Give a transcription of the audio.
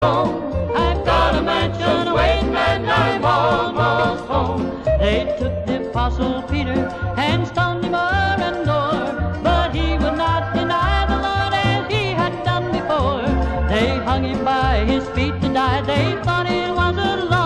I've got a mansion waiting and I'm almost home. They took the Apostle Peter and stoned him o'er and o'er, but he would not deny the Lord as he had done before. They hung him by his feet to die. They thought it was a lie.